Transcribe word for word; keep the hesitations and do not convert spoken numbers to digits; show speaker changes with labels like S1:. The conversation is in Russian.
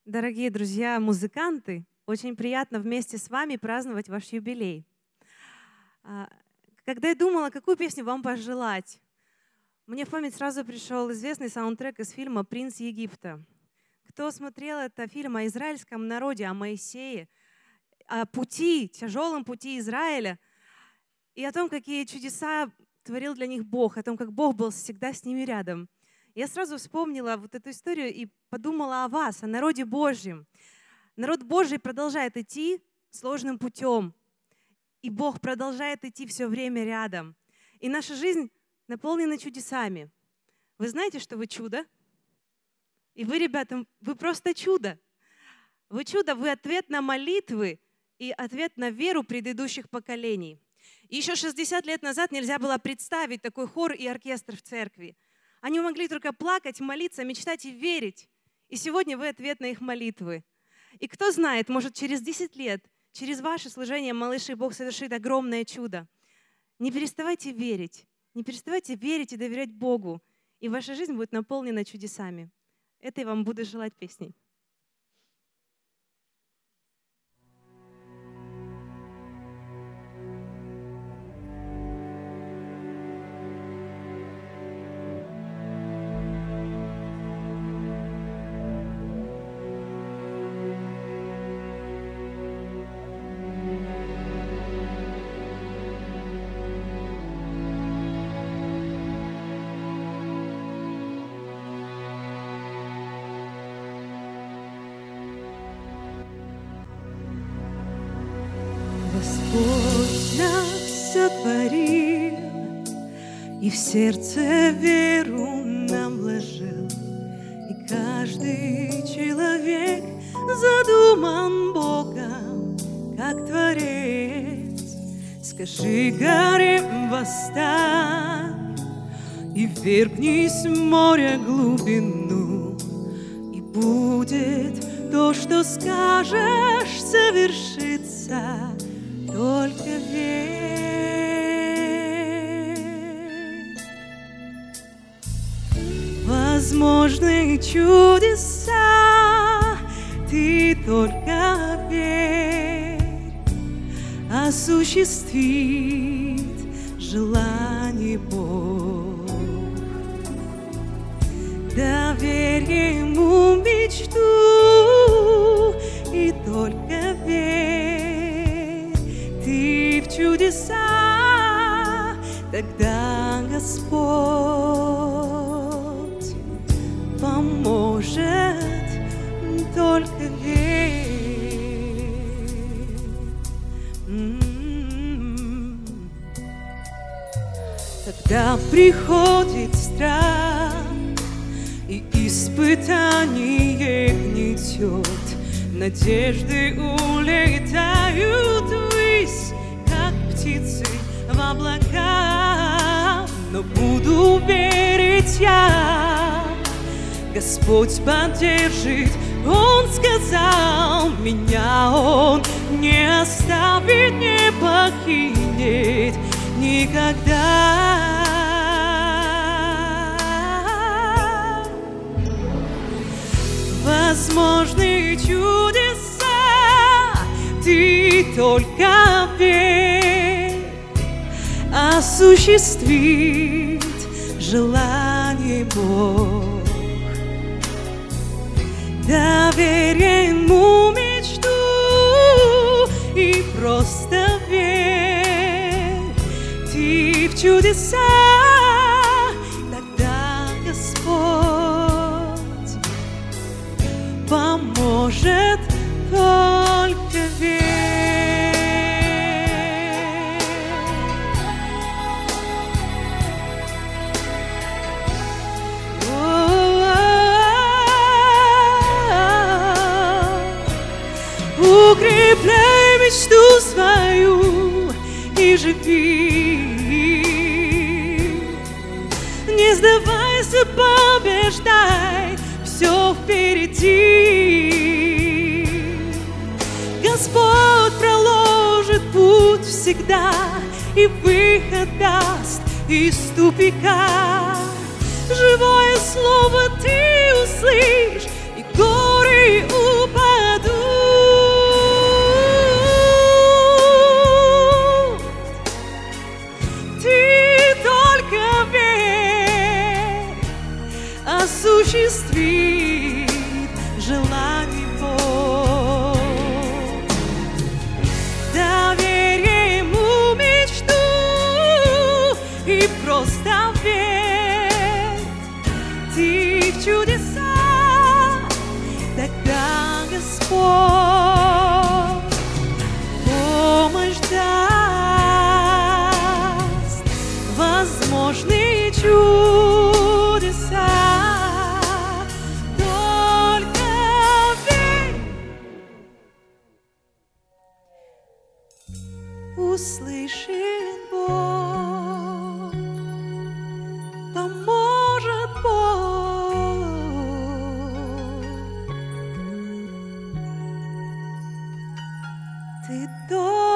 S1: Дорогие друзья, музыканты, очень приятно вместе с вами праздновать ваш юбилей. Когда я думала, какую песню вам пожелать, мне в память сразу пришел известный саундтрек из фильма «Принц Египта». Кто смотрел этот фильм о израильском народе, о Моисее, о пути, тяжелом пути Израиля и о том, какие чудеса творил для них Бог, о том, как Бог был всегда с ними рядом. Я сразу вспомнила вот эту историю и подумала о вас, о народе Божьем. Народ Божий продолжает идти сложным путем, и Бог продолжает идти все время рядом. И наша жизнь наполнена чудесами. Вы знаете, что вы чудо? И вы, ребята, вы просто чудо. Вы чудо, вы ответ на молитвы и ответ на веру предыдущих поколений. И еще шестьдесят лет назад нельзя было представить такой хор и оркестр в церкви. Они могли только плакать, молиться, мечтать и верить. И сегодня вы ответ на их молитвы. И кто знает, может, через десять лет, через ваше служение, малыши, Бог совершит огромное чудо. Не переставайте верить. Не переставайте верить и доверять Богу. И ваша жизнь будет наполнена чудесами. Это я вам буду желать песней.
S2: Господь нас сотворил и в сердце веру нам вложил, и каждый человек задуман Богом, как творец. Скажи горе восстань и ввергнись в море глубину, и будет то, что скажешь, совершится. Только верь. Возможны чудеса, ты только верь. Осуществит желание Бог. Доверь Ему мечту и только верь. Ты в чудеса, тогда Господь поможет, только верь. М-м-м. Когда приходит страх и испытание гнетет, надежды улетают ввысь, как птицы в облака. Но буду верить я, Господь поддержит. Он сказал, меня Он не оставит, не покинет никогда. Возможны чудеса, ты только верь. Осуществит желание Бог. Доверь Ему мечту и просто верь. Ты в чудеса, тогда Господь поможет, только верь. О-о-о-о. Укрепляй мечту свою и живи. Не сдавайся, побеждай, все впереди. Господь проложит путь всегда и выход даст из тупика. Живое слово ты услышь, и горы услышит Бог, поможет Бог. Ты должен